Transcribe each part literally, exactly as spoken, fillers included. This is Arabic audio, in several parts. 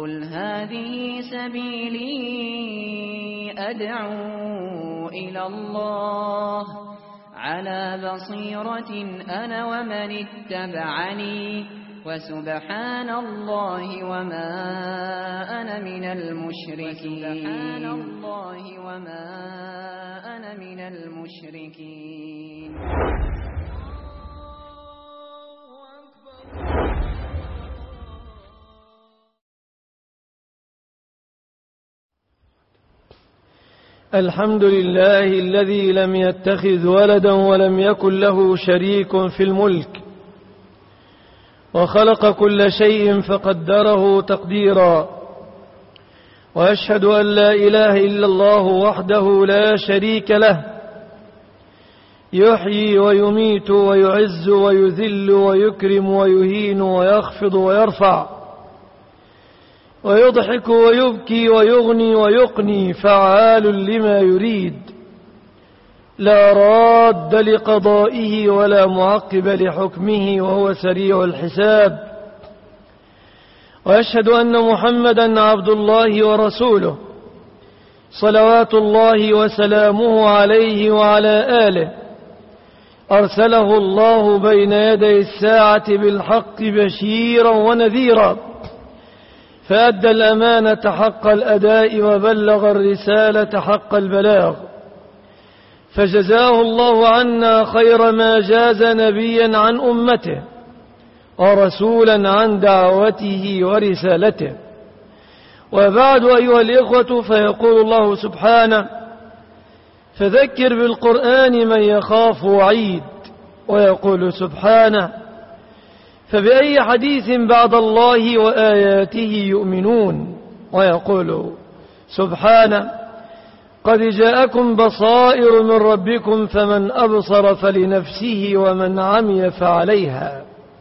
قل هذه سبيلي أدعو إلى الله على بصيرة أنا ومن اتبعني وسبحان الله وما أنا من المشركين سبحان الله وما أنا من المشركين. الحمد لله الذي لم يتخذ ولدا ولم يكن له شريك في الملك وخلق كل شيء فقدره تقديرا، وأشهد أن لا إله إلا الله وحده لا شريك له يحيي ويميت ويعز ويذل ويكرم ويهين ويخفض ويرفع ويضحك ويبكي ويغني ويقني فعال لما يريد، لا راد لقضائه ولا معقب لحكمه وهو سريع الحساب. وأشهد أن محمدا عبد الله ورسوله صلوات الله وسلامه عليه وعلى آله، أرسله الله بين يدي الساعة بالحق بشيرا ونذيرا، فأدى الأمانة حق الأداء وبلغ الرسالة حق البلاغ، فجزاه الله عنا خير ما جاز نبيا عن أمته ورسولا عن دعوته ورسالته. وبعد أيها الإخوة، فيقول الله سبحانه: فذكر بالقرآن من يخاف وعيد. ويقول سبحانه: فبأي حديث بعد الله وآياته يؤمنون. ويقول سبحانه: قد جاءكم بصائر من ربكم فمن أبصر فلنفسه ومن عمي فعليها.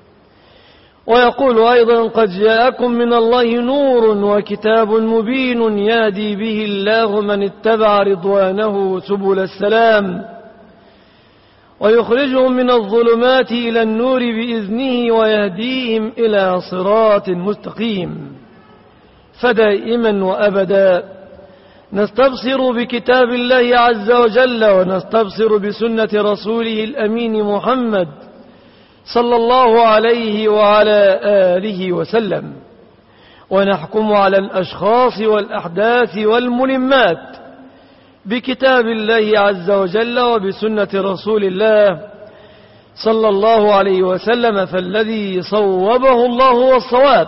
ويقول أيضا: قد جاءكم من الله نور وكتاب مبين يهدي به الله من اتبع رضوانه سبل السلام ويخرجهم من الظلمات إلى النور بإذنه ويهديهم إلى صراط مستقيم. فدائما وأبدا نستبصر بكتاب الله عز وجل ونستبصر بسنة رسوله الأمين محمد صلى الله عليه وعلى آله وسلم، ونحكم على الأشخاص والأحداث والملمات بكتاب الله عز وجل وبسنة رسول الله صلى الله عليه وسلم، فالذي صوبه الله هو الصواب،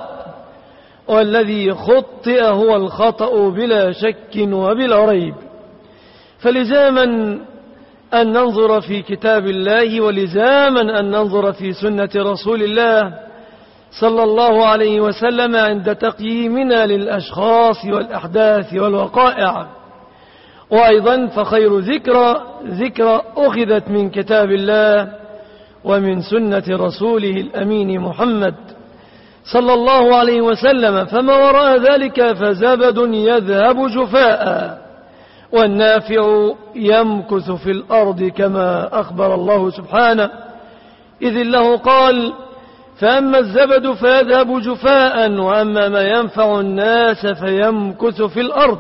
والذي خطئ هو الخطأ بلا شك وبلا ريب. فلزاما أن ننظر في كتاب الله، ولزاما أن ننظر في سنة رسول الله صلى الله عليه وسلم عند تقييمنا للأشخاص والأحداث والوقائع. وأيضا فخير ذكرى ذكرى أخذت من كتاب الله ومن سنة رسوله الأمين محمد صلى الله عليه وسلم، فما وراء ذلك فزبد يذهب جفاء والنافع يمكث في الأرض، كما أخبر الله سبحانه، إذ الله قال: فأما الزبد فيذهب جفاء وأما ما ينفع الناس فيمكث في الأرض.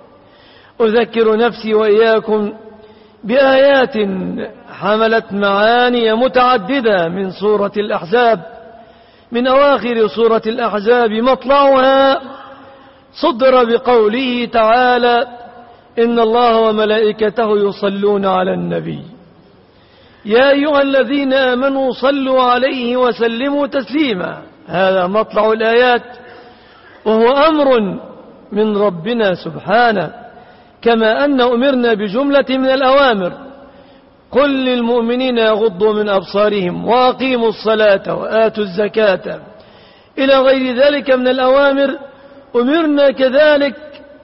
أذكر نفسي وإياكم بآيات حملت معاني متعددة من سورة الأحزاب، من أواخر سورة الأحزاب مطلعها صدر بقوله تعالى: إن الله وملائكته يصلون على النبي يا أيها الذين آمنوا صلوا عليه وسلموا تسليما. هذا مطلع الآيات، وهو أمر من ربنا سبحانه، كما أن أمرنا بجملة من الأوامر: قل للمؤمنين يغضوا من أبصارهم وأقيموا الصلاة وآتوا الزكاة إلى غير ذلك من الأوامر. أمرنا كذلك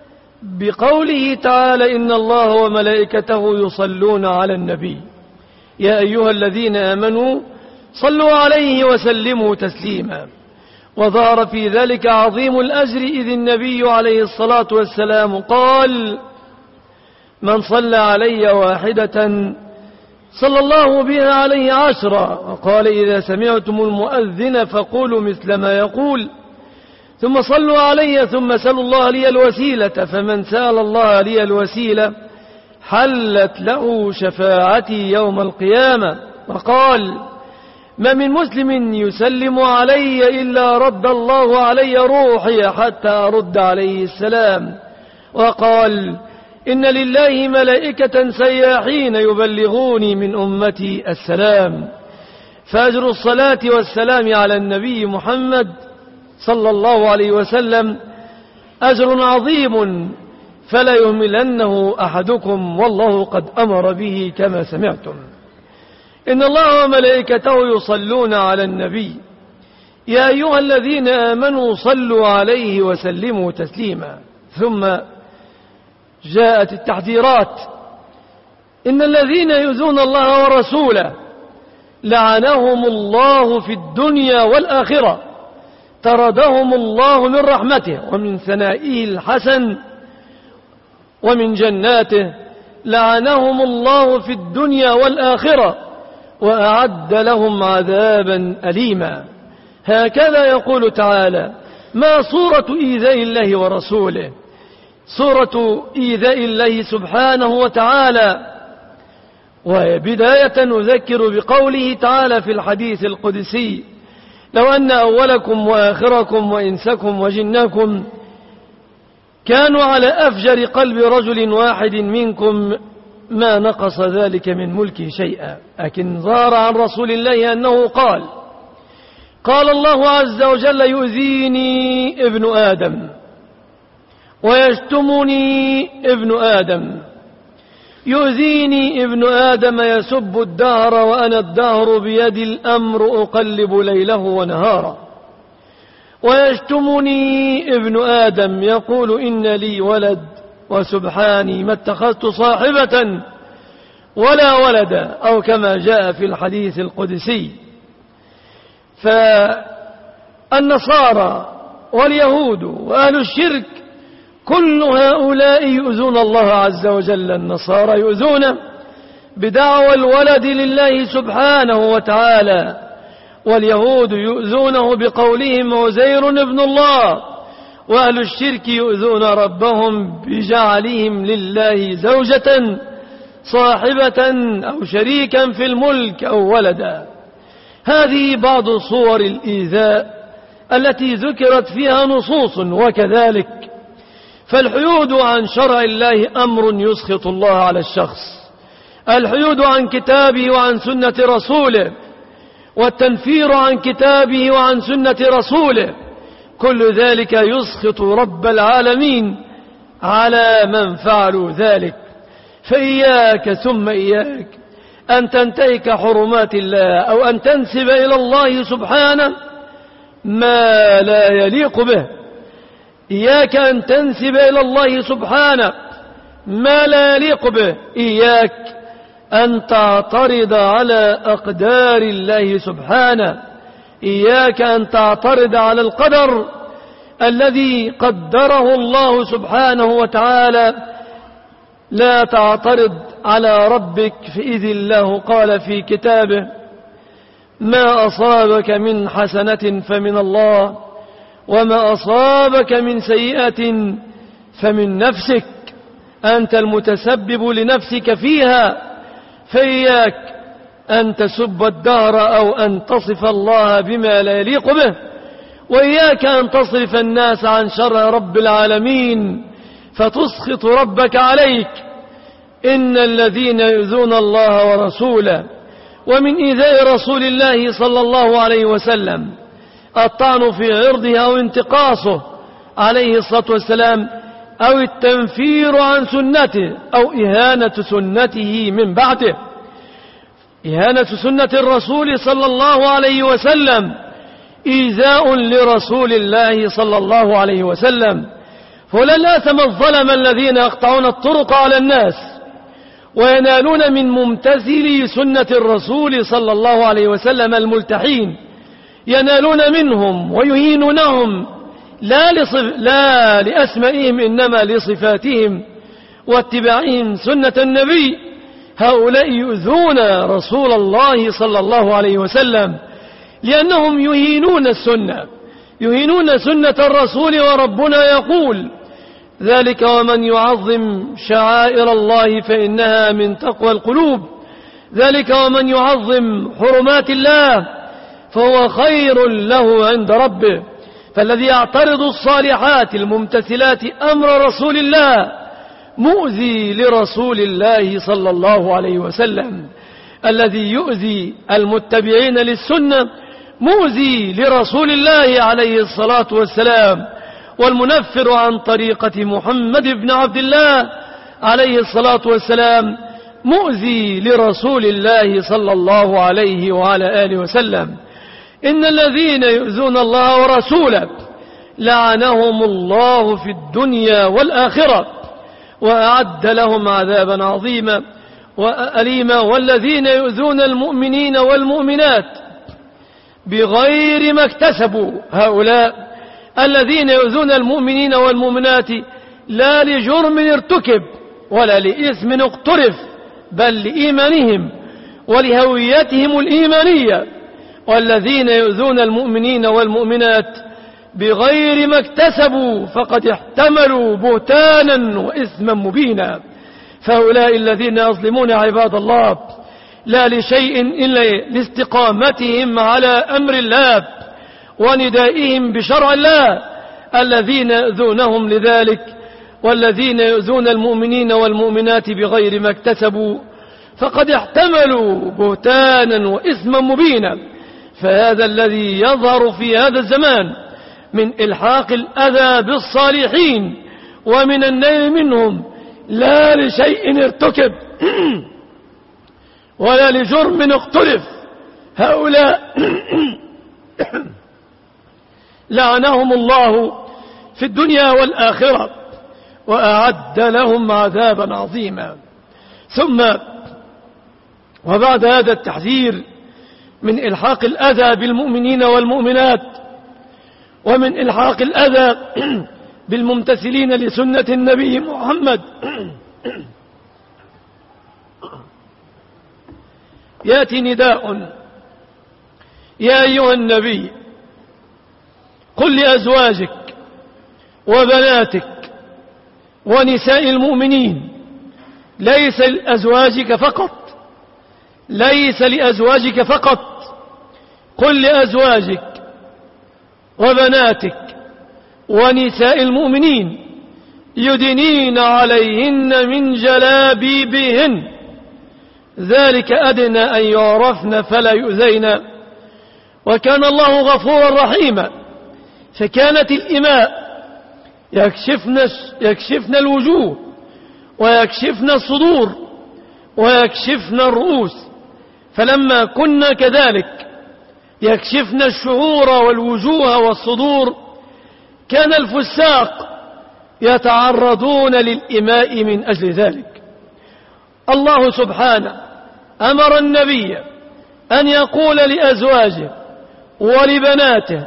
بقوله تعالى: إن الله وملائكته يصلون على النبي يا أيها الذين آمنوا صلوا عليه وسلموا تسليما. وظهر في ذلك عظيم الأجر، إذ النبي عليه الصلاة والسلام قال: من صلى علي واحدة صلى الله بها عليه عشرا. وقال: إذا سمعتم المؤذن فقولوا مثل ما يقول. ثم صلوا علي ثم سلوا الله لي الوسيلة، فمن سأل الله لي الوسيلة حلت له شفاعتي يوم القيامة. وقال: ما من مسلم يسلم علي إلا رد الله علي روحي حتى أرد عليه السلام. وقال: إن لله ملائكة سياحين يبلغوني من أمتي السلام. فأجر الصلاة والسلام على النبي محمد صلى الله عليه وسلم أجر عظيم، فلا يهملنه أحدكم، والله قد أمر به كما سمعتم. إن الله وملائكته يصلون على النبي، يا أيها الذين آمنوا صلوا عليه وسلموا تسليما. ثم جاءت التحذيرات: إن الذين يؤذون الله ورسوله لعنهم الله في الدنيا والآخرة، طردهم الله من رحمته ومن ثنائه الحسن ومن جناته، لعنهم الله في الدنيا والآخرة وأعد لهم عذابا أليما. هكذا يقول تعالى: ما صورة إيذاء الله ورسوله؟ صورة إيذاء الله سبحانه وتعالى. وبداية نذكر بقوله تعالى في الحديث القدسي: لو أن أولكم وآخركم وإنسكم وجنكم كانوا على أفجر قلب رجل واحد منكم ما نقص ذلك من ملكه شيئا. لكن ظهر عن رسول الله أنه قال: قال الله عز وجل: يؤذيني ابن آدم ويشتمني ابن آدم، يؤذيني ابن آدم يسب الدهر وأنا الدهر بيدي الأمر أقلب ليله ونهاره، ويشتمني ابن آدم يقول إن لي ولد وسبحاني ما اتخذت صاحبة ولا ولدا، أو كما جاء في الحديث القدسي. فالنصارى واليهود وأهل الشرك كل هؤلاء يؤذون الله عز وجل. النصارى يؤذون بدعوى الولد لله سبحانه وتعالى، واليهود يؤذونه بقولهم عزير ابن الله، وأهل الشرك يؤذون ربهم بجعلهم لله زوجة صاحبة أو شريكا في الملك أو ولدا. هذه بعض صور الإيذاء التي ذكرت فيها نصوص. وكذلك فالحيود عن شرع الله أمر يسخط الله على الشخص، الحيود عن كتابه وعن سنة رسوله، والتنفير عن كتابه وعن سنة رسوله، كل ذلك يسخط رب العالمين على من فعلوا ذلك. فإياك ثم إياك أن تنتهك حرمات الله أو أن تنسب إلى الله سبحانه ما لا يليق به. إياك أن تنسب إلى الله سبحانه ما لا يليق به. إياك أن تعترض على أقدار الله سبحانه. إياك أن تعترض على القدر الذي قدره الله سبحانه وتعالى. لا تعترض على ربك، فإذ الله قال في كتابه: ما أصابك من حسنة فمن الله، وما أصابك من سيئة فمن نفسك، أنت المتسبب لنفسك فيها. فإياك أن تسب الدهر أو أن تصف الله بما لا يليق به، وإياك أن تصرف الناس عن شرع رب العالمين فتسخط ربك عليك. إن الذين يؤذون الله ورسوله، ومن إيذاء رسول الله صلى الله عليه وسلم الطعن في عرضه أو انتقاصه عليه الصلاة والسلام، أو التنفير عن سنته، أو إهانة سنته من بعده. إهانة سنة الرسول صلى الله عليه وسلم إيذاء لرسول الله صلى الله عليه وسلم. فلن آثم الظلم الذين يقطعون الطرق على الناس وينالون من ممتثلي سنة الرسول صلى الله عليه وسلم الملتحين، ينالون منهم ويهينونهم لا, لصف لا لأسمائهم إنما لصفاتهم واتباعهم سنة النبي. هؤلاء يؤذون رسول الله صلى الله عليه وسلم لأنهم يهينون السنة، يهينون سنة الرسول، وربنا يقول: ذلك ومن يعظم شعائر الله فإنها من تقوى القلوب، ذلك ومن يعظم حرمات الله فهو خير له عند ربه. فالذي يعترض الصالحات الممتثلات أمر رسول الله مؤذي لرسول الله صلى الله عليه وسلم، الذي يؤذي المتبعين للسنة مؤذي لرسول الله عليه الصلاة والسلام، والمنفر عن طريقة محمد بن عبد الله عليه الصلاة والسلام مؤذي لرسول الله صلى الله عليه وعلى آله وسلم. إن الذين يؤذون الله ورسوله لعنهم الله في الدنيا والآخرة وأعد لهم عذابا عظيما وأليما. والذين يؤذون المؤمنين والمؤمنات بغير ما اكتسبوا، هؤلاء الذين يؤذون المؤمنين والمؤمنات لا لجرم ارتكب ولا لإثم اقترف، بل لإيمانهم ولهويتهم الإيمانية. والذين يؤذون المؤمنين والمؤمنات بغير ما اكتسبوا فقد احتملوا بهتانا وإثما مبينا. فهؤلاء الذين يظلمون عباد الله لا لشيء إلا لاستقامتهم على أمر الله وندائهم بشرع الله، الذين يؤذونهم لذلك. والذين يؤذون المؤمنين والمؤمنات بغير ما اكتسبوا فقد احتملوا بهتانا وإثما مبينا. فهذا الذي يظهر في هذا الزمان من إلحاق الأذى بالصالحين ومن النيل منهم لا لشيء ارتكب ولا لجرم اقترف، هؤلاء لعنهم الله في الدنيا والآخرة وأعد لهم عذابا عظيما. ثم وبعد هذا التحذير من إلحاق الأذى بالمؤمنين والمؤمنات ومن إلحاق الأذى بالممتثلين لسنة النبي محمد يأتي نداء: يا أيها النبي قل لأزواجك وبناتك ونساء المؤمنين، ليس لأزواجك فقط ليس لأزواجك فقط قل لأزواجك وبناتك ونساء المؤمنين يدنين عليهن من جلابيبهن، ذلك أدنى أن يعرفن فلا يؤذين، وكان الله غفورا رحيما. فكانت الإماء يكشفن, يكشفن الوجوه ويكشفن الصدور ويكشفن الرؤوس، فلما كنا كذلك يكشفن الشعور والوجوه والصدور كان الفساق يتعرضون للإماء من أجل ذلك. الله سبحانه أمر النبي أن يقول لأزواجه ولبناته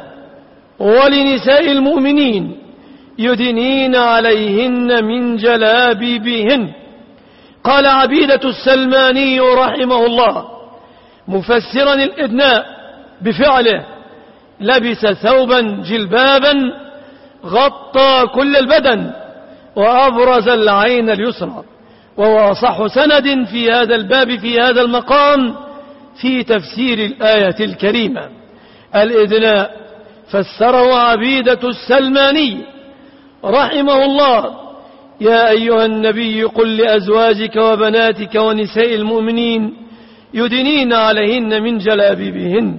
ولنساء المؤمنين يدنين عليهن من جلابيبهن. قال عبيدة السلماني رحمه الله مفسرا الإدناء بفعله: لبس ثوبا جلبابا غطى كل البدن وأبرز العين اليسرى. وهو أصح سند في هذا الباب في هذا المقام في تفسير الآية الكريمة. الإدناء فسره عبيدة السلماني رحمه الله: يا أيها النبي قل لأزواجك وبناتك ونساء المؤمنين يدنين عليهن من جلابيبهن،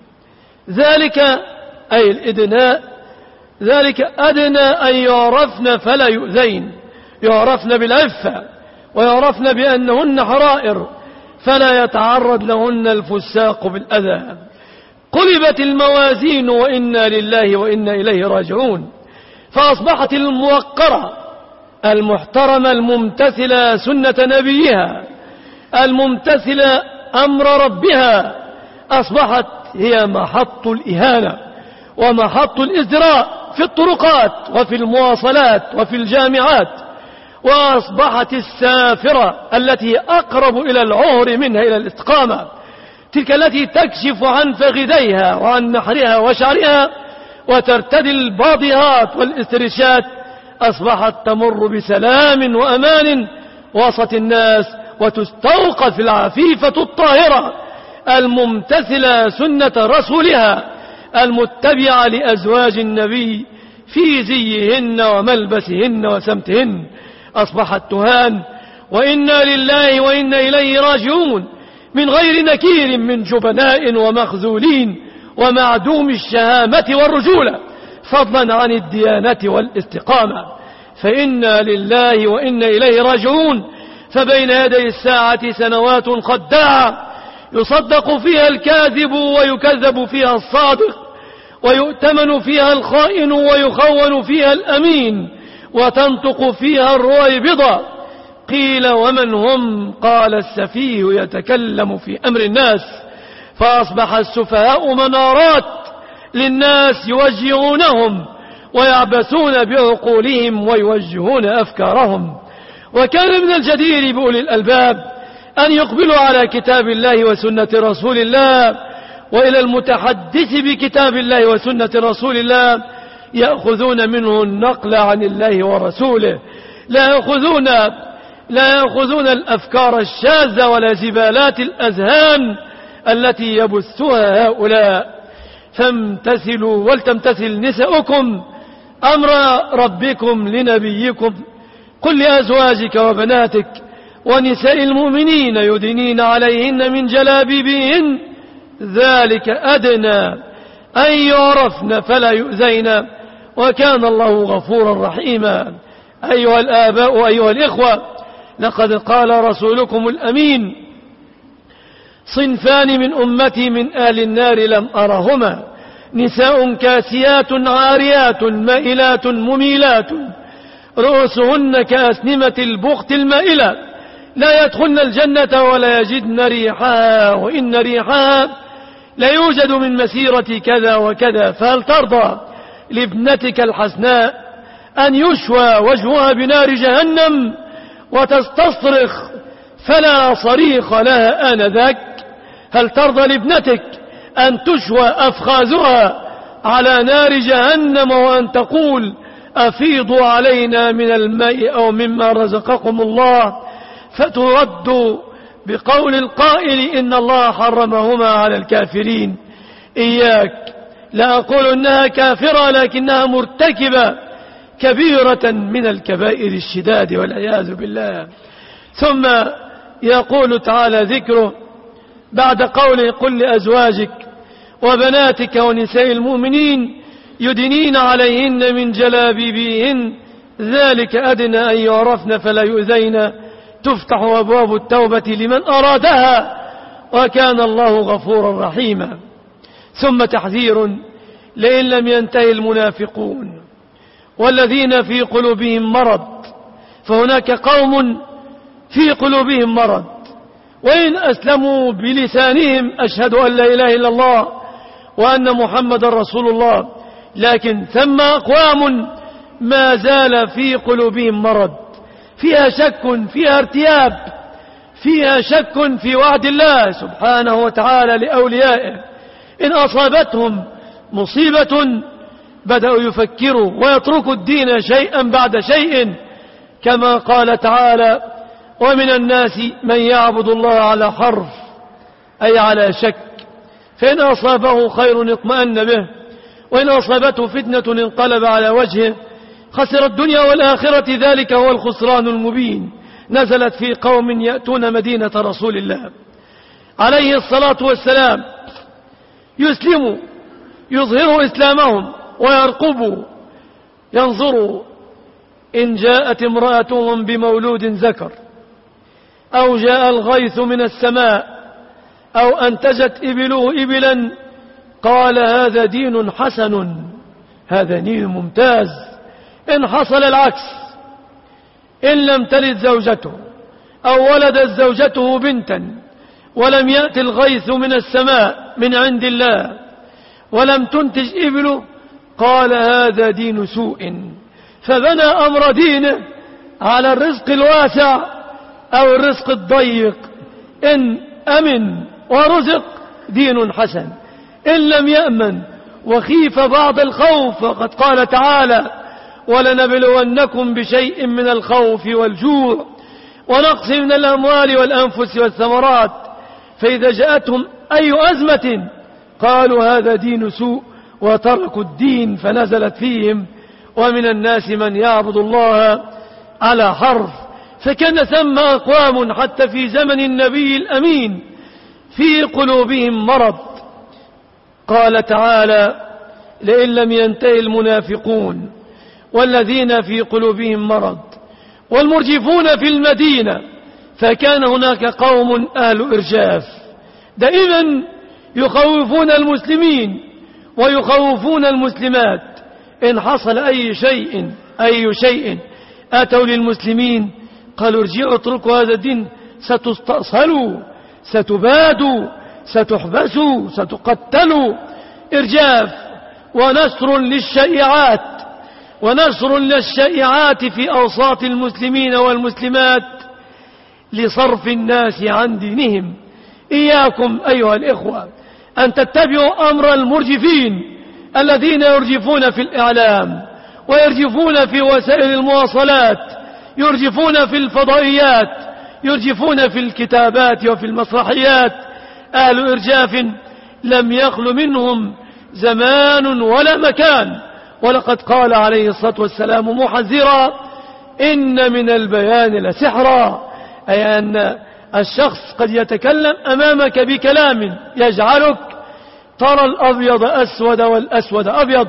ذلك أي الإدناء ذلك أدنى أن يعرفن فلا يؤذين، يعرفن بالعفة ويعرفن بأنهن حرائر فلا يتعرض لهن الفساق بالأذى. قلبت الموازين وإنا لله وإنا إليه راجعون، فأصبحت الموقرة المحترمة الممتثلة سنة نبيها الممتثلة أمر ربها أصبحت هي محط الإهانة ومحط الإزدراء في الطرقات وفي المواصلات وفي الجامعات، وأصبحت السافرة التي أقرب إلى العهر منها إلى الاستقامة، تلك التي تكشف عن فخذيها وعن نحرها وشعرها وترتدي الباضيات والاسترشات أصبحت تمر بسلام وأمان وسط الناس، وتستوقف العفيفة الطاهرة الممتثلة سنة رسولها المتبعة لأزواج النبي في زيهن وملبسهن وسمتهن، أصبحت تهان. وإنا لله وإنا إليه راجعون من غير نكير من جبناء ومخذولين ومعدوم الشهامة والرجولة، فضلا عن الديانة والاستقامة. فإنا لله وإنا إليه راجعون. فبين يدي الساعة سنوات خداعة يصدق فيها الكاذب ويكذب فيها الصادق، ويؤتمن فيها الخائن ويخون فيها الأمين، وتنطق فيها الرويبضة. قيل ومن هم؟ قال السفيه يتكلم في أمر الناس. فأصبح السفهاء منارات للناس يوجهونهم ويعبثون بعقولهم ويوجهون أفكارهم. وكان من الجدير بأولي الألباب أن يقبلوا على كتاب الله وسنة رسول الله، وإلى المتحدث بكتاب الله وسنة رسول الله يأخذون منه النقل عن الله ورسوله، لا يأخذون لا يأخذون الأفكار الشاذة ولا زبالات الأذهان التي يبثها هؤلاء. فامتثلوا ولتمتثل نساؤكم أمر ربكم لنبيكم. قل لأزواجك وبناتك ونساء المؤمنين يدنين عليهن من جلابيبهن ذلك أدنى أن يعرفن فلا يؤذين وكان الله غفورا رحيما. أيها الآباء أيها الإخوة، لقد قال رسولكم الأمين: صنفان من أمتي من أهل النار لم أرهما، نساء كاسيات عاريات مائلات مميلات رؤوسهن كأسنمة البخت المائلة، لا يدخلن الجنة ولا يجدن ريحها، وإن ريحها لا يوجد من مسيرة كذا وكذا. فهل ترضى لابنتك الحسناء أن يشوى وجهها بنار جهنم وتستصرخ فلا صريخ لها آنذاك؟ هل ترضى لابنتك أن تشوى أفخاذها على نار جهنم وأن تقول: أفيضوا علينا من الماء أو مما رزقكم الله، فترد بقول القائل: إن الله حرمهما على الكافرين؟ إياك، لا أقول إنها كافرة، لكنها مرتكبة كبيرة من الكبائر الشداد والعياذ بالله. ثم يقول تعالى ذكره بعد قوله: قل لأزواجك وبناتك ونساء المؤمنين يدنين عليهن من جلابيبهن ذلك أدنى أن يعرفن فلا يؤذين، تفتح أبواب التوبة لمن أرادها وكان الله غفورا رحيما. ثم تحذير: لئن لم ينتهي المنافقون والذين في قلوبهم مرض، فهناك قوم في قلوبهم مرض وإن أسلموا بلسانهم أشهد أن لا إله إلا الله وأن محمد رسول الله، لكن ثم أقوام ما زال في قلوبهم مرض، فيها شك، فيها ارتياب، فيها شك في وعد الله سبحانه وتعالى لأوليائه. إن أصابتهم مصيبة بدأوا يفكروا ويتركوا الدين شيئا بعد شيء، كما قال تعالى: ومن الناس من يعبد الله على حرف، أي على شك، فإن أصابه خير اطمأن به، وإن أصابته فتنة انقلب على وجهه، خسر الدنيا والآخرة، ذلك هو الخسران المبين. نزلت في قوم يأتون مدينة رسول الله عليه الصلاة والسلام يسلموا، يظهروا إسلامهم ويرقبوا، ينظروا إن جاءت امرأتهم بمولود ذكر، أو جاء الغيث من السماء، أو أنتجت إبله إبلا، قال: هذا دين حسن، هذا دين ممتاز. إن حصل العكس، إن لم تلد زوجته أو ولدت زوجته بنتا ولم يأت الغيث من السماء من عند الله ولم تنتج إبله، قال: هذا دين سوء. فبنى أمر دينه على الرزق الواسع أو الرزق الضيق. إن أمن ورزق دين حسن، إن لم يأمن وخيف بعض الخوف، وقد قال تعالى ولنبلونكم بشيء من الخوف والجوع ونقص من الأموال والأنفس والثمرات، فإذا جاءتهم أي أزمة قالوا هذا دين سوء وتركوا الدين فنزلت فيهم ومن الناس من يعبد الله على حرف. فكان ثم أقوام حتى في زمن النبي الأمين في قلوبهم مرض. قال تعالى لئن لم ينتهي المنافقون والذين في قلوبهم مرض والمرجفون في المدينة، فكان هناك قوم أهل إرجاف دائما يخوفون المسلمين ويخوفون المسلمات. إن حصل أي شيء أي شيء أتوا للمسلمين قالوا ارجعوا اتركوا هذا الدين، ستستأصلوا ستبادوا ستحبسوا ستقتلوا. إرجاف ونشر للشائعات ونشر للشائعات في أوساط المسلمين والمسلمات لصرف الناس عن دينهم. إياكم أيها الإخوة أن تتبعوا أمر المرجفين الذين يرجفون في الإعلام ويرجفون في وسائل المواصلات، يرجفون في الفضائيات، يرجفون في الكتابات وفي المسرحيات. أهل إرجاف لم يخل منهم زمان ولا مكان، ولقد قال عليه الصلاة والسلام محذرا إن من البيان لسحرا، أي أن الشخص قد يتكلم أمامك بكلام يجعلك ترى الأبيض أسود والأسود أبيض،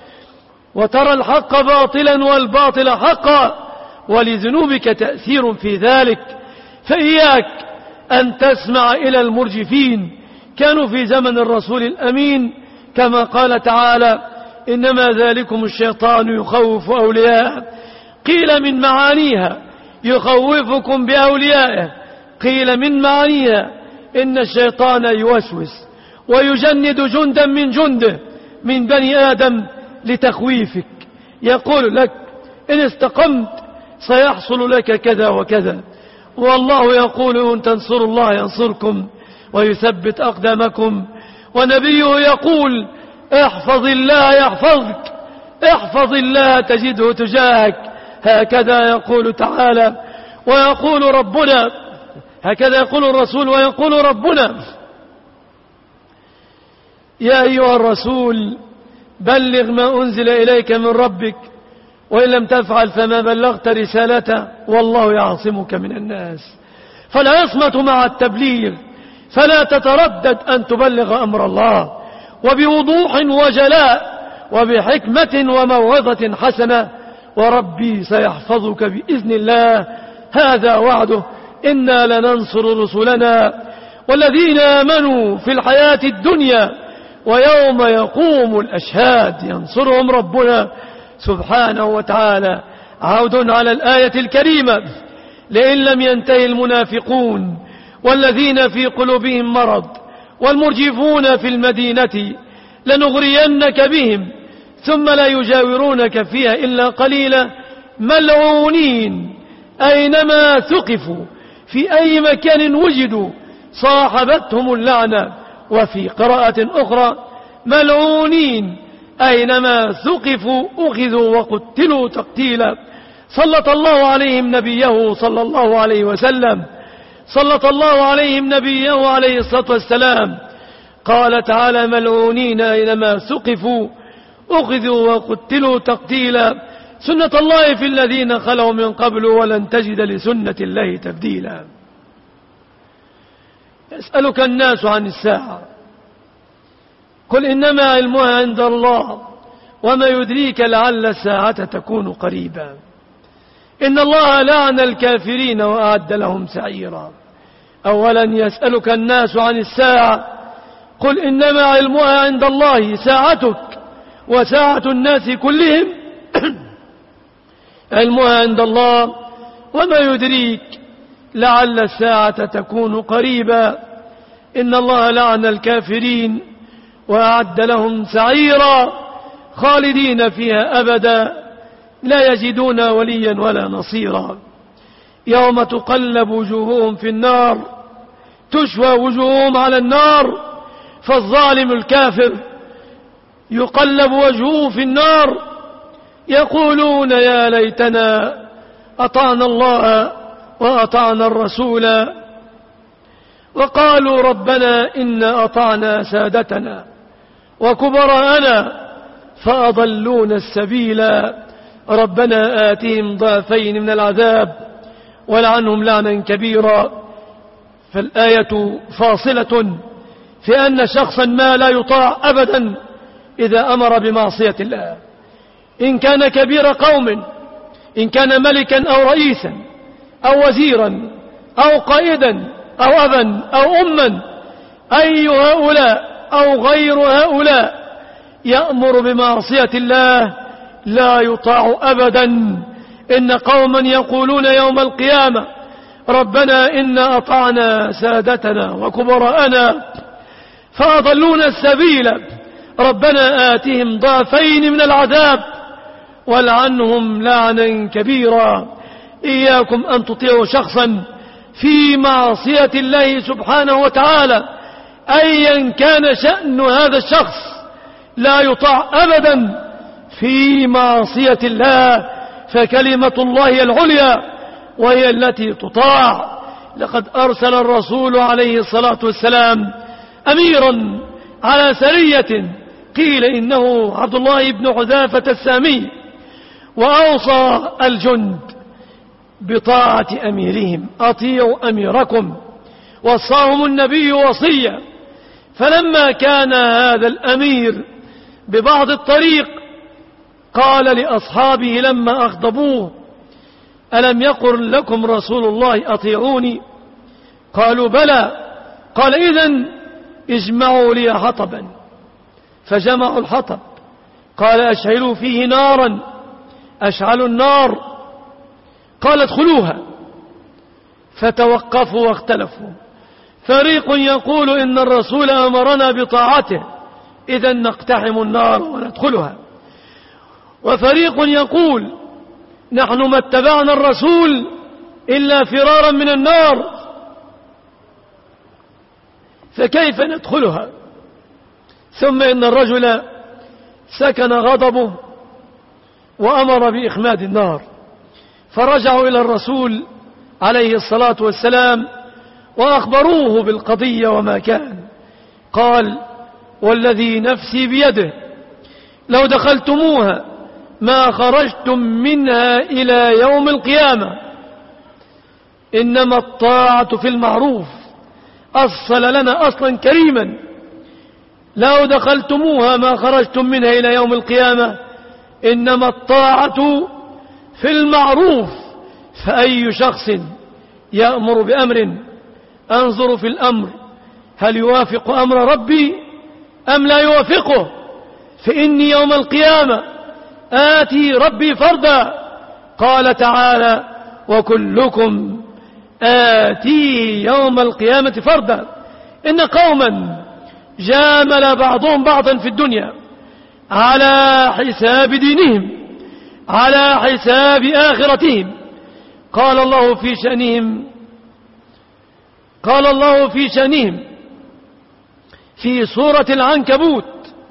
وترى الحق باطلا والباطل حقا، ولذنوبك تأثير في ذلك. فإياك أن تسمع إلى المرجفين. كانوا في زمن الرسول الأمين كما قال تعالى إنما ذلكم الشيطان يخوف أولياءه، قيل من معانيها يخوفكم بأوليائه، قيل من معانيها إن الشيطان يوسوس ويجند جندا من جنده من بني آدم لتخويفك، يقول لك إن استقمت سيحصل لك كذا وكذا، والله يقول إن تنصروا الله ينصركم ويثبت أقدامكم، ونبيه يقول احفظ الله يحفظك، احفظ الله تجده تجاهك. هكذا يقول تعالى ويقول ربنا، هكذا يقول الرسول ويقول ربنا يا أيها الرسول بلغ ما أنزل إليك من ربك وإن لم تفعل فما بلغت رسالته والله يعصمك من الناس. فلا يصمت مع التبليغ، فلا تتردد أن تبلغ أمر الله وبوضوح وجلاء وبحكمة وموعظة حسنة، وربي سيحفظك بإذن الله، هذا وعده إنا لننصر رسلنا والذين آمنوا في الحياة الدنيا ويوم يقوم الأشهاد ينصرهم ربنا سبحانه وتعالى. عود على الآية الكريمة لئن لم ينتهي المنافقون والذين في قلوبهم مرض والمرجفون في المدينة لنغرينك بهم ثم لا يجاورونك فيها إلا قليلا ملعونين أينما ثقفوا في أي مكان وجدوا صاحبتهم اللعنة. وفي قراءة أخرى ملعونين أينما ثقفوا أخذوا وقتلوا تقتيلا. سلط الله عليهم نبيه صلى الله عليه وسلم، سلط الله عليهم نبيه عليه الصلاة والسلام. قال تعالى ملعونين أينما ثقفوا أخذوا وقتلوا تقتيلا. سنة الله في الذين خلوا من قبل ولن تجد لسنة الله تبديلا. يسألك الناس عن الساعة قل إنما علمها عند الله وما يدريك لعل الساعة تكون قريبا. إن الله لعن الكافرين وأعد لهم سعيرا. أولا يسألك الناس عن الساعة قل إنما علمها عند الله، ساعتك وساعة الناس كلهم علمها عند الله وما يدريك لعل الساعة تكون قريبا. إن الله لعن الكافرين وأعد لهم سعيرا خالدين فيها أبدا لا يجدون وليا ولا نصيرا. يوم تقلب وجوههم في النار تشوى وجوههم على النار، فالظالم الكافر يقلب وجهه في النار يقولون يا ليتنا أطعنا الله وأطعنا الرسول وقالوا ربنا إنا أطعنا سادتنا وكبراءنا فأضلون السبيل ربنا آتهم ضعفين من العذاب ولعنهم لعنا كبيرا. فالآية فاصلة في أن شخصا ما لا يطاع أبدا إذا أمر بمعصية الله، إن كان كبير قوم، إن كان ملكا أو رئيسا أو وزيرا أو قائدا أو أبا أو أما، أي هؤلاء أو غير هؤلاء يأمر بمعصية الله لا يطاع أبدا. إن قوما يقولون يوم القيامة ربنا إنا أطعنا سادتنا وكبراءنا فأضلون السبيل ربنا آتهم ضعفين من العذاب ولعنهم لعنا كبيرا. إياكم أن تطيعوا شخصا في معصية الله سبحانه وتعالى أيا كان شأن هذا الشخص، لا يطاع أبدا في معصية الله، فكلمة الله العليا وهي التي تطاع. لقد أرسل الرسول عليه الصلاة والسلام أميرا على سرية قيل إنه عبد الله بن حذافة السامي، وأوصى الجند بطاعة أميرهم، أطيعوا أميركم، وصاهم النبي وصية. فلما كان هذا الأمير ببعض الطريق قال لأصحابه لما أغضبوه ألم يقل لكم رسول الله أطيعوني؟ قالوا بلى. قال إذن اجمعوا لي حطبا، فجمعوا الحطب. قال أشعلوا فيه نارا، أشعلوا النار. قال ادخلوها، فتوقفوا واختلفوا، فريق يقول إن الرسول أمرنا بطاعته إذا نقتحم النار وندخلها، وفريق يقول نحن ما اتبعنا الرسول إلا فرارا من النار فكيف ندخلها. ثم إن الرجل سكن غضبه وأمر بإخماد النار، فرجعوا إلى الرسول عليه الصلاة والسلام وأخبروه بالقضية وما كان. قال والذي نفسي بيده لو دخلتموها ما خرجتم منها إلى يوم القيامة، إنما الطاعة في المعروف. أصل لنا أصلا كريما، لو دخلتموها ما خرجتم منها إلى يوم القيامة، إنما الطاعة في المعروف. فأي شخص يأمر بأمر أنظر في الأمر هل يوافق أمر ربي أم لا يوافقه، فإني يوم القيامة آتي ربي فردا. قال تعالى وكلكم آتي يوم القيامة فردا. إن قوما جامل بعضهم بعضا في الدنيا على حساب دينهم، على حساب آخرتهم. قال الله في شأنهم قال الله في شأنهم في سورة العنكبوت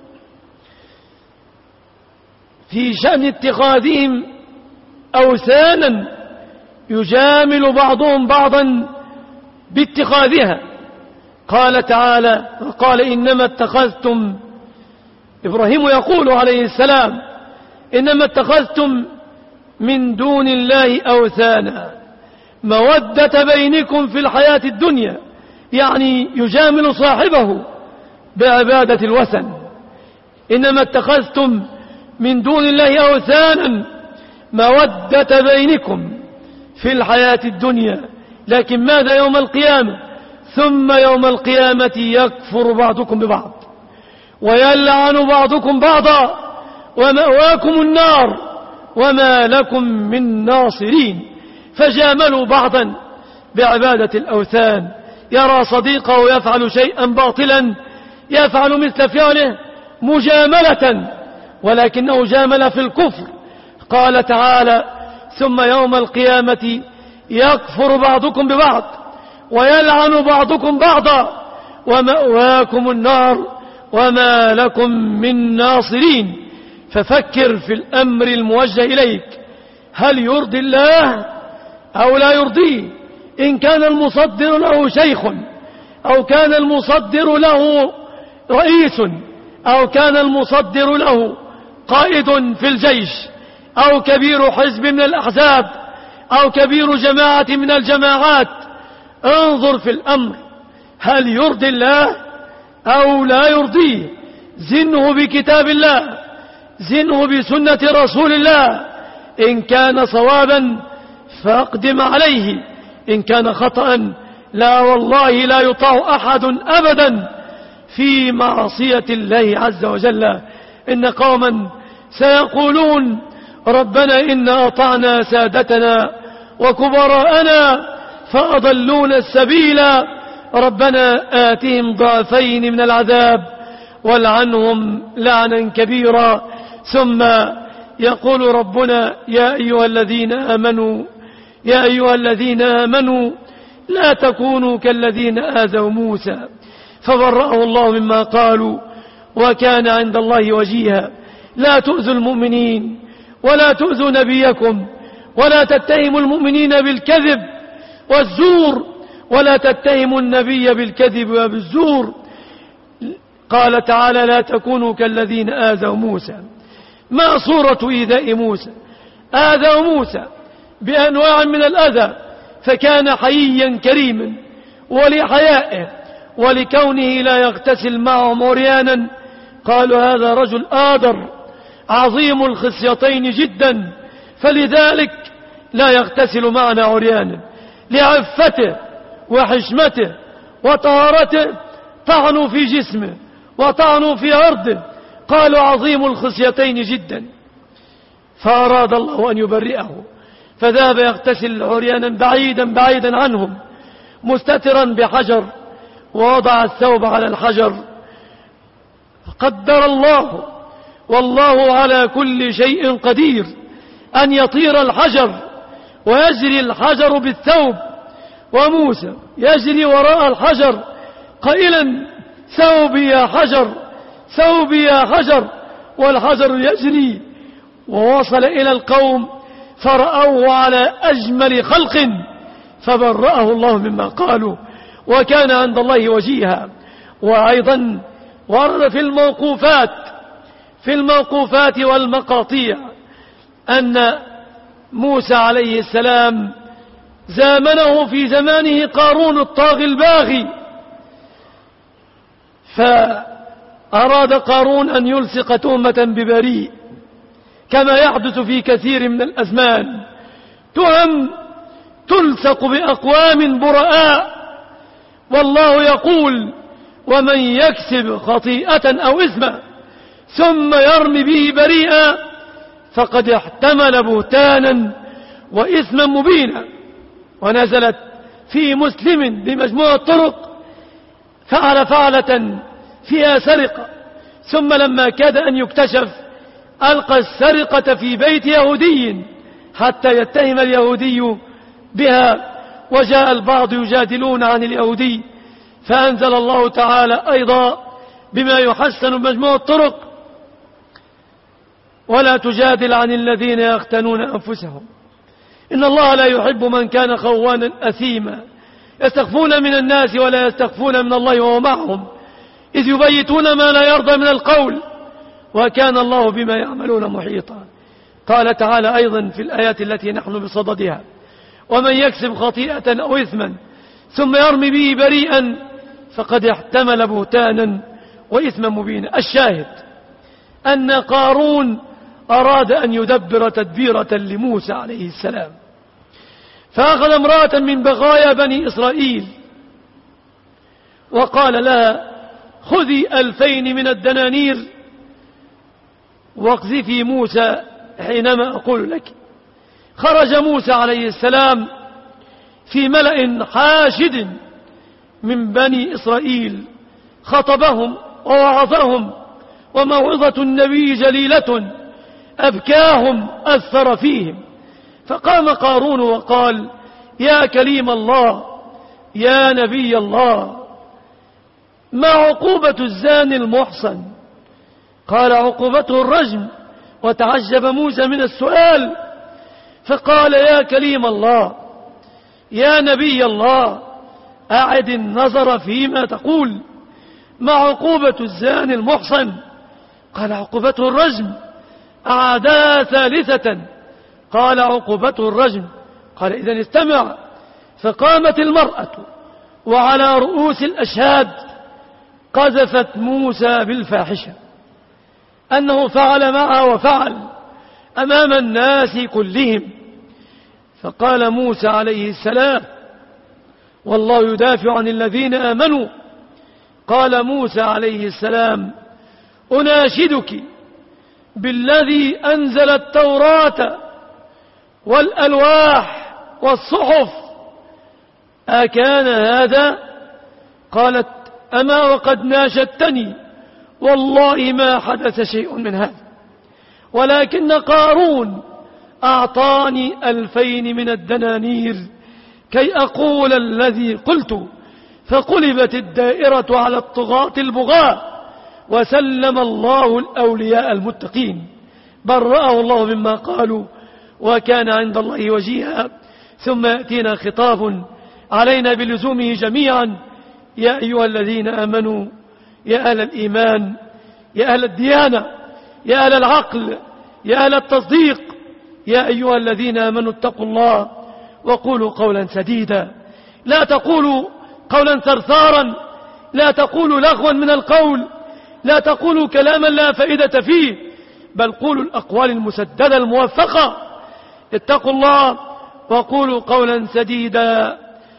في شأن اتخاذهم أوثانا يجامل بعضهم بعضا باتخاذها. قال تعالى وقال إنما اتخذتم، إبراهيم يقول عليه السلام إنما اتخذتم من دون الله أوثانا مودة بينكم في الحياة الدنيا، يعني يجامل صاحبه بعبادة الوثن. إنما اتخذتم من دون الله أوثانا مودة بينكم في الحياة الدنيا، لكن ماذا يوم القيامة؟ ثم يوم القيامة يكفر بعضكم ببعض ويلعن بعضكم بعضا ومأواكم النار وما لكم من ناصرين. فجاملوا بعضا بعبادة الأوثان، يرى صديقه يفعل شيئا باطلا يفعل مثل فعله مجاملة، ولكنه جامل في الكفر. قال تعالى ثم يوم القيامة يكفر بعضكم ببعض ويلعن بعضكم بعضا ومأواكم النار وما لكم من ناصرين. ففكر في الأمر الموجه إليك، هل يرضي الله أو لا يرضيه؟ إن كان المصدر له شيخ، أو كان المصدر له رئيس، أو كان المصدر له قائد في الجيش، أو كبير حزب من الأحزاب، أو كبير جماعة من الجماعات، انظر في الأمر هل يرضي الله أو لا يرضيه. زنه بكتاب الله، زنه بسنة رسول الله. إن كان صوابا فاقدم عليه، إن كان خطأ لا والله لا يطاع أحد أبدا في معصية الله عز وجل. إن قوما سيقولون ربنا إنا أطعنا سادتنا وكبراءنا فأضلون السبيل، ربنا آتهم ضعفين من العذاب والعنهم لعنا كبيرا. ثم يقول ربنا يا أيها الذين آمنوا يا أيها الذين آمنوا لا تكونوا كالذين آذوا موسى فبرأه الله مما قالوا وكان عند الله وجيها. لا تؤذوا المؤمنين ولا تؤذوا نبيكم ولا تتهموا المؤمنين بالكذب والزور ولا تتهموا النبي بالكذب وبالزور. قال تعالى لا تكونوا كالذين آذوا موسى. ما صورة إيذاء موسى؟ آذوا موسى بأنواع من الأذى، فكان حييا كريما، ولحيائه ولكونه لا يغتسل معهم عريانا قالوا هذا رجل آدر عظيم الخصيتين جدا، فلذلك لا يغتسل معنا عريانا. لعفته وحشمته وطهارته طعنوا في جسمه وطعنوا في عرضه، قالوا عظيم الخصيتين جدا، فأراد الله أن يبرئه فذهب يغتسل عريانا بعيدا بعيدا عنهم مستترا بحجر، ووضع الثوب على الحجر. قدر الله والله على كل شيء قدير أن يطير الحجر ويجري الحجر بالثوب، وموسى يجري وراء الحجر قائلا ثوبي يا حجر ثوبي يا حجر، والحجر يجري. ووصل إلى القوم فرأوه على أجمل خلق فبرأه الله مما قالوا وكان عند الله وجيها. وأيضا ورد في الموقوفات في الموقوفات والمقاطيع أن موسى عليه السلام زامنه في زمانه قارون الطاغي الباغي، فأراد قارون أن يلصق تهمة ببريء كما يحدث في كثير من الأزمان، تهم تلصق بأقوام براء، والله يقول ومن يكسب خطيئة أو إثما ثم يرمي به بريئا فقد احتمل بهتانا وإثما مبينا. ونزلت في مسلم بمجموعة طرق فعل فعلة فيها سرقة، ثم لما كاد أن يكتشف ألقى السرقة في بيت يهودي حتى يتهم اليهودي بها، وجاء البعض يجادلون عن اليهودي فأنزل الله تعالى أيضا بما يحسن مجموع الطرق ولا تجادل عن الذين يختنون أنفسهم إن الله لا يحب من كان خوانا أثيما يستخفون من الناس ولا يستخفون من الله وهو معهم إذ يبيتون ما لا يرضى من القول وكان الله بما يعملون محيطا. قال تعالى أيضا في الآيات التي نحن بصددها ومن يكسب خطيئة أو إثما ثم يرمي به بريئا فقد احتمل بهتانا وإثما مبينا. الشاهد أن قارون أراد أن يدبر تدبيرة لموسى عليه السلام، فأخذ امرأة من بغايا بني إسرائيل وقال لها خذي ألفين من الدنانير واقذفي موسى حينما أقول لك. خرج موسى عليه السلام في ملأ حاشد من بني إسرائيل خطبهم ووعظهم، وموعظة النبي جليلة أبكاهم أثر فيهم. فقام قارون وقال يا كليم الله يا نبي الله ما عقوبة الزاني المحصن؟ قال عقوبته الرجم. وتعجب موسى من السؤال فقال يا كليم الله يا نبي الله أعد النظر فيما تقول، ما عقوبة الزاني المحصن؟ قال عقوبته الرجم. أعادها ثالثة قال عقوبته الرجم. قال إذن استمع. فقامت المرأة وعلى رؤوس الأشهاد قذفت موسى بالفاحشة أنه فعل معها وفعل أمام الناس كلهم. فقال موسى عليه السلام والله يدافع عن الذين آمنوا، قال موسى عليه السلام أناشدك بالذي أنزل التوراة والألواح والصحف أكان هذا؟ قالت أما وقد ناشدتني والله ما حدث شيء من هذا، ولكن قارون أعطاني ألفين من الدنانير كي أقول الذي قلت، فقلبت الدائرة على الطغاة البغاة وسلم الله الأولياء المتقين، برأه الله مما قالوا وكان عند الله وجيها. ثم يأتينا خطاب علينا بلزومه جميعا: يا أيها الذين آمنوا، يا أهل الإيمان، يا أهل الديانة، يا أهل العقل، يا أهل التصديق، يا أيها الذين آمنوا اتقوا الله وقولوا قولا سديدا. لا تقولوا قولا ثرثارا، لا تقولوا لغوا من القول، لا تقولوا كلاما لا فائدة فيه، بل قولوا الأقوال المسددة الموفقة. اتقوا الله وقولوا قولا سديدا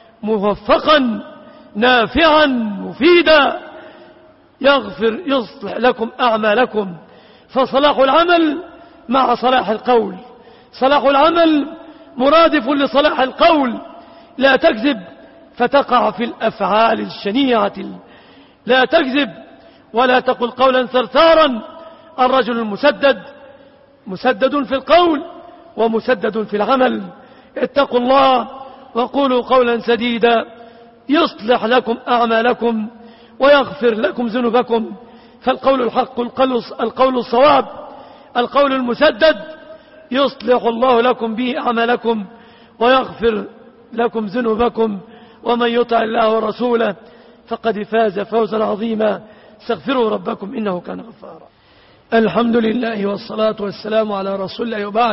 موفقا نافعا مفيدا يغفر يصلح لكم أعمالكم. فصلاح العمل مع صلاح القول، صلاح العمل مرادف لصلاح القول. لا تكذب فتقع في الأفعال الشنيعة، لا تكذب ولا تقل قولا ثرثارا. الرجل المسدد مسدد في القول ومسدد في العمل. اتقوا الله وقولوا قولا سديدا يصلح لكم أعمالكم ويغفر لكم ذنوبكم. فالقول الحق القول الصواب، القول المسدد يصلح الله لكم به أعمالكم ويغفر لكم ذنوبكم. ومن يطع الله ورسوله فقد فاز فوزا عظيما. استغفروا ربكم إنه كان غفارا. الحمد لله والصلاة والسلام على رسول الله، وبعد.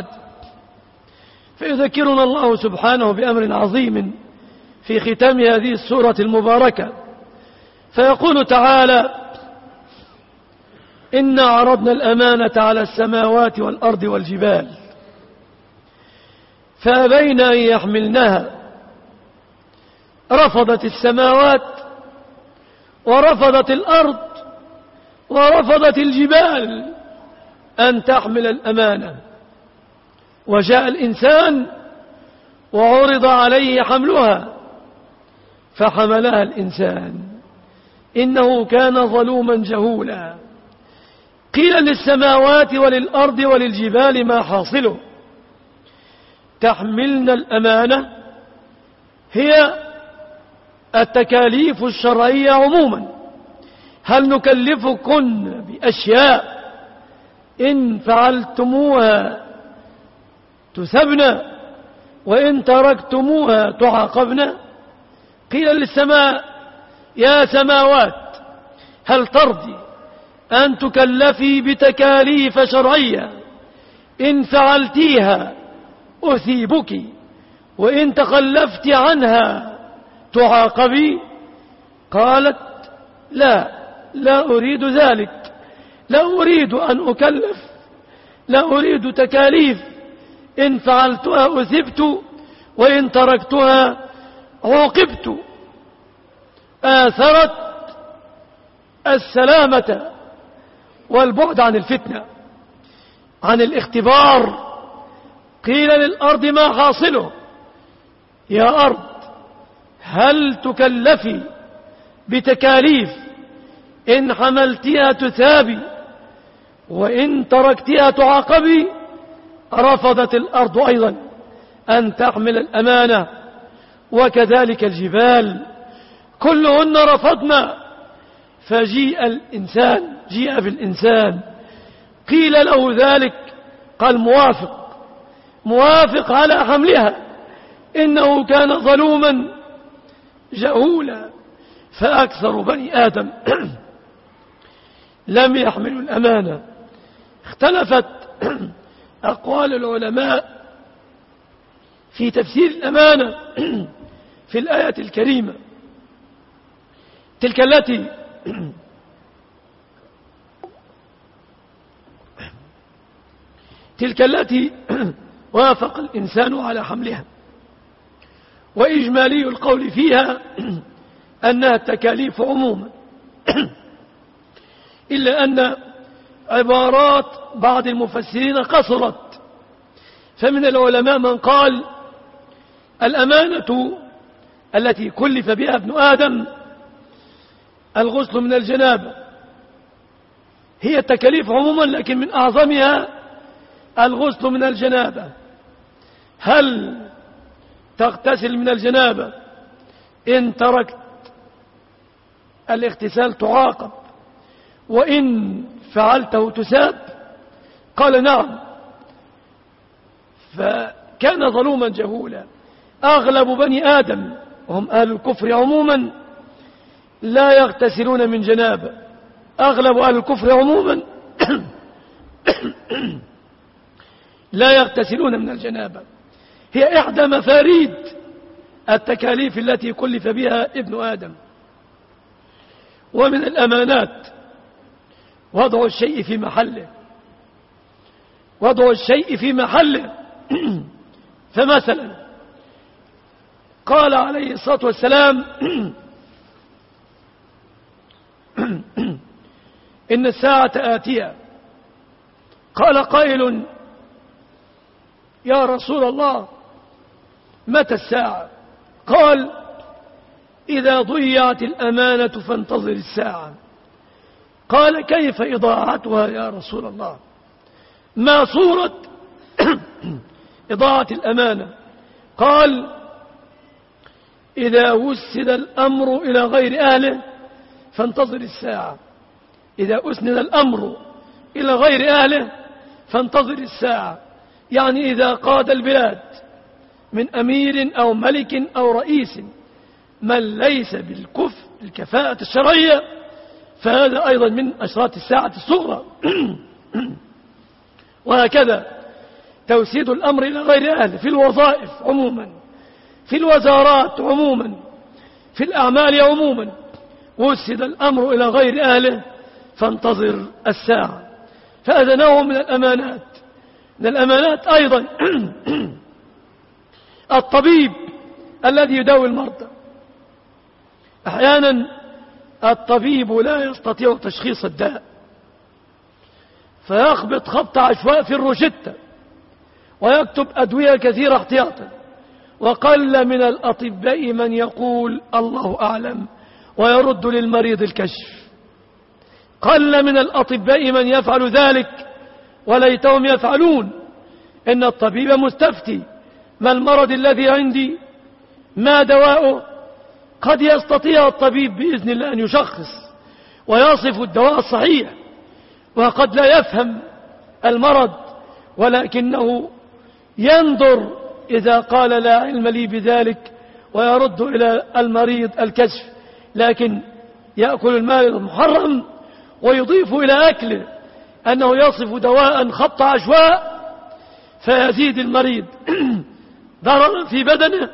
فيذكرنا الله سبحانه بأمر عظيم في ختام هذه السورة المباركة، فيقول تعالى: إنا عرضنا الأمانة على السماوات والأرض والجبال فأبين أن يحملنها. رفضت السماوات ورفضت الأرض ورفضت الجبال أن تحمل الأمانة، وجاء الإنسان وعرض عليه حملها فحملها الإنسان إنه كان ظلوما جهولا. قيل للسماوات وللأرض وللجبال ما حاصله؟ تحملن الأمانة هي التكاليف الشرعية عموما. هل نكلفكن بأشياء إن فعلتموها تثبن وإن تركتموها تعاقبن؟ قيل للسماء: يا سماوات هل ترضي أن تكلفي بتكاليف شرعية إن فعلتيها أثيبك وإن تخلفت عنها تعاقبي؟ قالت: لا لا أريد ذلك، لا أريد أن أكلف، لا أريد تكاليف. إن فعلتها أثبت وإن تركتها عوقبت. آثرت السلامة والبعد عن الفتنة، عن الاختبار. قيل للأرض ما حاصله؟ يا أرض هل تكلفي بتكاليف إن حملتها تثابي وإن تركتها تعاقبي؟ رفضت الأرض أيضا أن تحمل الأمانة، وكذلك الجبال كلهن رفضنا فجيء الإنسان جيء بالإنسان قيل له ذلك قال موافق موافق على حملها إنه كان ظلوما جهولا. فأكثر بني آدم لم يحملوا الأمانة. اختلفت أقوال العلماء في تفسير الأمانة في الآية الكريمة، تلك التي تلك التي وافق الإنسان على حملها. وإجمالي القول فيها أنها التكاليف عموما، إلا أن عبارات بعض المفسرين قصرت. فمن العلماء من قال الأمانة التي كلف بها ابن آدم الغسل من الجنابة، هي التكاليف عموما لكن من أعظمها الغسل من الجنابة. هل تغتسل من الجنابة؟ إن تركت الاغتسال تعاقب، وإن فعلته تساب. قال نعم. فكان ظلوما جهولا. أغلب بني آدم وهم أهل الكفر عموما لا يغتسلون من جنابة. أغلب أهل الكفر عموما لا يغتسلون من الجنابة. هي إحدى مفاريد التكاليف التي كلف بها ابن آدم. ومن الأمانات وضع الشيء في محله، وضع الشيء في محله. فمثلا قال عليه الصلاة والسلام إن الساعة آتية. قال قائل يا رسول الله متى الساعة؟ قال إذا ضيعت الأمانة فانتظر الساعة. قال كيف إضاعتها يا رسول الله؟ ما صورة إضاعة الأمانة؟ قال إذا وسد الأمر إلى غير أهله فانتظر الساعة. إذا أسند الأمر إلى غير أهله فانتظر الساعة، يعني إذا قاد البلاد من أمير أو ملك أو رئيس من ليس بالكفء الكفاءة الشرعية فهذا أيضا من أشراط الساعة الصغرى. وهكذا توسيد الأمر إلى غير أهله في الوظائف عموما، في الوزارات عموما، في الأعمال عموما. وسد الأمر إلى غير أهله فانتظر الساعة. فهذا نوع من الأمانات. من الأمانات أيضا الطبيب الذي يداوي المرضى. أحيانا الطبيب لا يستطيع تشخيص الداء فيخبط خبط عشواء في الروشتة ويكتب أدوية كثيرة احتياطا. وقل من الأطباء من يقول الله أعلم ويرد للمريض الكشف. قل من الأطباء من يفعل ذلك وليتهم يفعلون. إن الطبيب مستفتي ما المرض الذي عندي، ما دواؤه. قد يستطيع الطبيب بإذن الله أن يشخص ويصف الدواء الصحيح، وقد لا يفهم المرض ولكنه ينظر إذا قال لا علم لي بذلك ويرد إلى المريض الكشف، لكن يأكل المال المحرم ويضيف إلى أكله أنه يصف دواء خبط عشواء فيزيد المريض ضررا في بدنه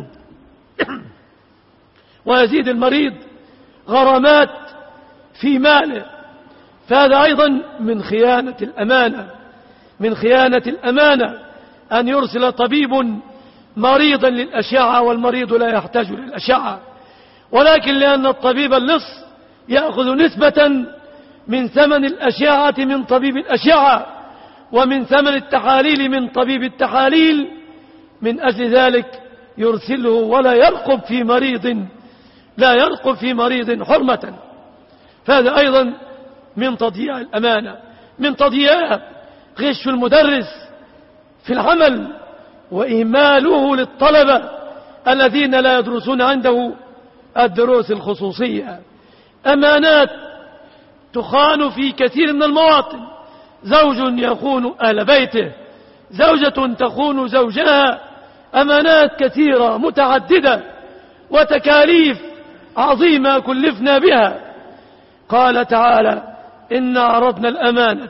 ويزيد المريض غرامات في ماله. فهذا أيضا من خيانة الأمانة. من خيانة الأمانة أن يرسل طبيب مريضا للأشعة والمريض لا يحتاج للأشعة، ولكن لأن الطبيب اللص يأخذ نسبة من ثمن الأشعة من طبيب الأشعة ومن ثمن التحاليل من طبيب التحاليل، من أجل ذلك يرسله ولا يرقب في مريض لا يرقب في مريض حرمة. فهذا أيضا من تضييع الأمانة. من تضييعها غش المدرس في العمل وإهماله للطلبة الذين لا يدرسون عنده الدروس الخصوصية. أمانات تخان في كثير من المواطن، زوج يخون أهل بيته، زوجة تخون زوجها، أمانات كثيرة متعددة وتكاليف عظيمة كلفنا بها. قال تعالى: إنا عرضنا الأمانة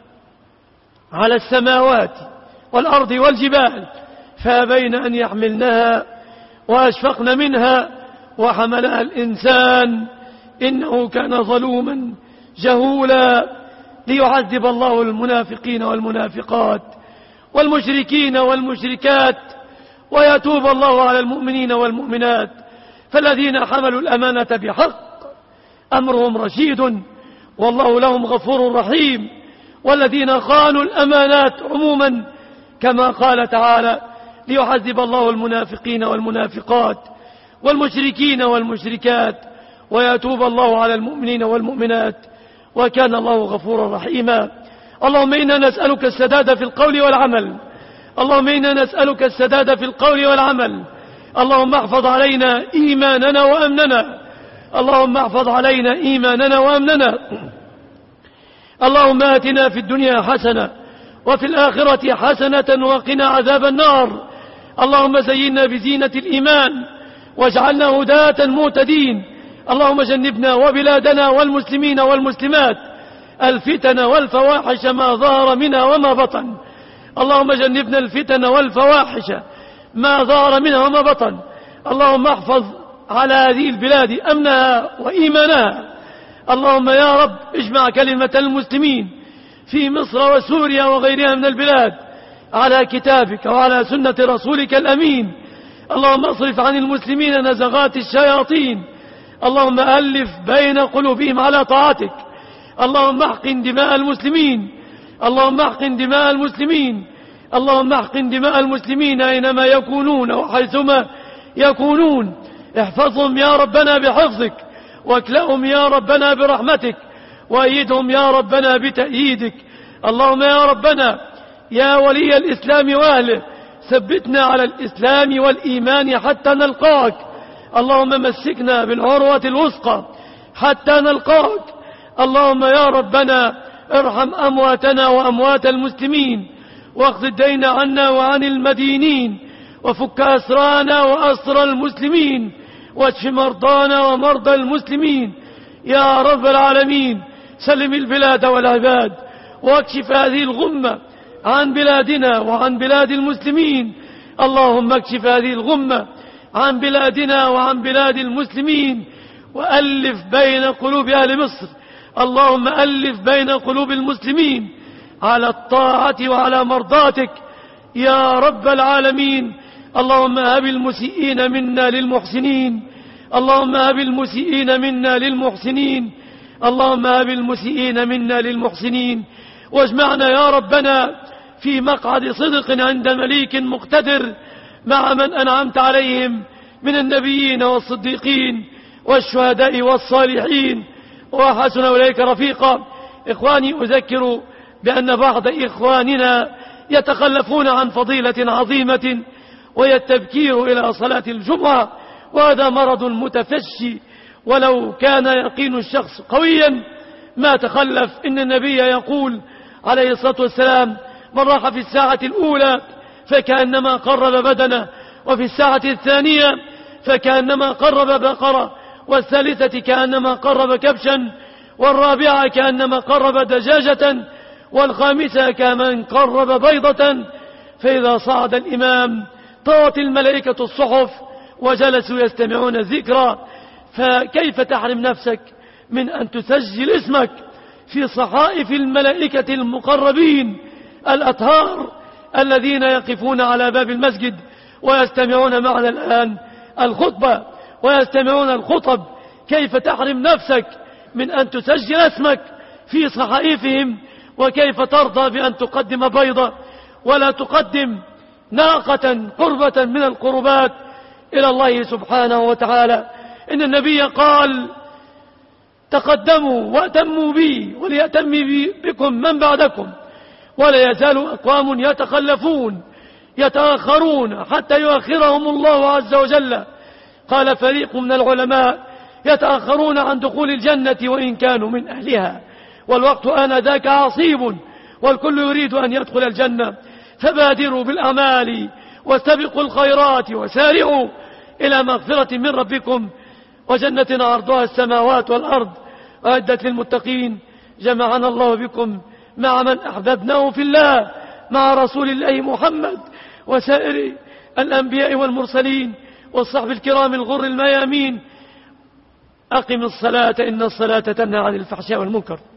على السماوات والأرض والجبال فأبين أن يحملنها وأشفقن منها وحملها الإنسان إنه كان ظلوما جهولا، ليعذب الله المنافقين والمنافقات والمشركين والمشركات ويتوب الله على المؤمنين والمؤمنات. فالذين حملوا الأمانة بحق أمرهم رشيد والله لهم غفور رحيم، والذين خانوا الأمانات عموما كما قال تعالى: ليعذب الله المنافقين والمنافقات والمشركين والمشركات ويتوب الله على المؤمنين والمؤمنات وكان الله غفورا رحيما. اللهم إنا نسألك السداد في القول والعمل، اللهم إنا نسألك السداد في القول والعمل. اللهم احفظ علينا إيماننا وأمننا، اللهم احفظ علينا إيماننا وأمننا. اللهم آتنا في الدنيا حسنة وفي الآخرة حسنة وقنا عذاب النار. اللهم زينا بزينة الإيمان واجعلنا هداة مهتدين. اللهم جنبنا وبلادنا والمسلمين والمسلمات الفتن والفواحش ما ظهر منها وما بطن. اللهم جنبنا الفتن والفواحش ما ظهر منها وما بطن. اللهم احفظ على هذه البلاد أمنها وإيمانها. اللهم يا رب اجمع كلمة المسلمين في مصر وسوريا وغيرها من البلاد على كتابك وعلى سنة رسولك الأمين. اللهم اصرف عن المسلمين نزغات الشياطين. اللهم ألف بين قلوبهم على طاعتك. اللهم احقن دماء المسلمين، اللهم احقن دماء المسلمين، اللهم احقن دماء المسلمين أينما يكونون وحيثما يكونون. احفظهم يا ربنا بحفظك، واكلأهم يا ربنا برحمتك، وأيدهم يا ربنا بتأييدك. اللهم يا ربنا يا ولي الإسلام وأهله ثبتنا على الإسلام والإيمان حتى نلقاك. اللهم مسكنا بالعروة الوثقى حتى نلقاك. اللهم يا ربنا ارحم أمواتنا وأموات المسلمين، واقض الدين عنا وعن المدينين، وفك أسرانا وأسر المسلمين، واشف مرضانا ومرضى المسلمين يا رب العالمين. سلم البلاد والعباد، واكشف هذه الغمة عن بلادنا وعن بلاد المسلمين. اللهم اكشف هذه الغمة عن بلادنا وعن بلاد المسلمين، وألف بين قلوب أهل مصر. اللهم ألف بين قلوب المسلمين على الطاعة وعلى مرضاتك يا رب العالمين. اللهم هب المسيئين منا للمحسنين، اللهم هب المسيئين منا للمحسنين، اللهم هب المسيئين منا للمحسنين. واجمعنا يا ربنا في مقعد صدق عند مليك مقتدر مع من أنعمت عليهم من النبيين والصديقين والشهداء والصالحين وحسن أولئك رفيقا. إخواني، أذكر بأن بعض إخواننا يتخلفون عن فضيلة عظيمة وهي التبكير إلى صلاة الجمعة، وهذا مرض متفشي، ولو كان يقين الشخص قويا ما تخلف. إن النبي يقول عليه الصلاة والسلام: من راح في الساعة الأولى فكأنما قرب بدنه، وفي الساعة الثانية فكأنما قرب بقرة، والثالثة كأنما قرب كبشا، والرابعة كأنما قرب دجاجة، والخامسة كمن قرب بيضة. فإذا صعد الإمام طوت الملائكة الصحف وجلسوا يستمعون الذكرى. فكيف تحرم نفسك من أن تسجل اسمك في صحائف الملائكة المقربين الأطهار الذين يقفون على باب المسجد ويستمعون معنا الآن الخطبة ويستمعون الخطب؟ كيف تحرم نفسك من أن تسجل اسمك في صحائفهم؟ وكيف ترضى بأن تقدم بيضة ولا تقدم ناقة قربة من القربات إلى الله سبحانه وتعالى؟ إن النبي قال: تقدموا وأتموا بي وليأتم بي بكم من بعدكم، ولا يزال أقوام يتخلفون يتأخرون حتى يؤخرهم الله عز وجل. قال فريق من العلماء: يتأخرون عن دخول الجنة وإن كانوا من أهلها. والوقت آنذاك عصيب والكل يريد أن يدخل الجنة، فبادروا بالأعمال واستبقوا الخيرات وسارعوا إلى مغفرة من ربكم وجنة عرضها السماوات والأرض أعدت للمتقين. جمعنا الله بكم مع من أحببناه في الله، مع رسول الله محمد وسائر الأنبياء والمرسلين والصحب الكرام الغر الميامين. أقم الصلاة إن الصلاة تنهى عن الفحشاء والمنكر.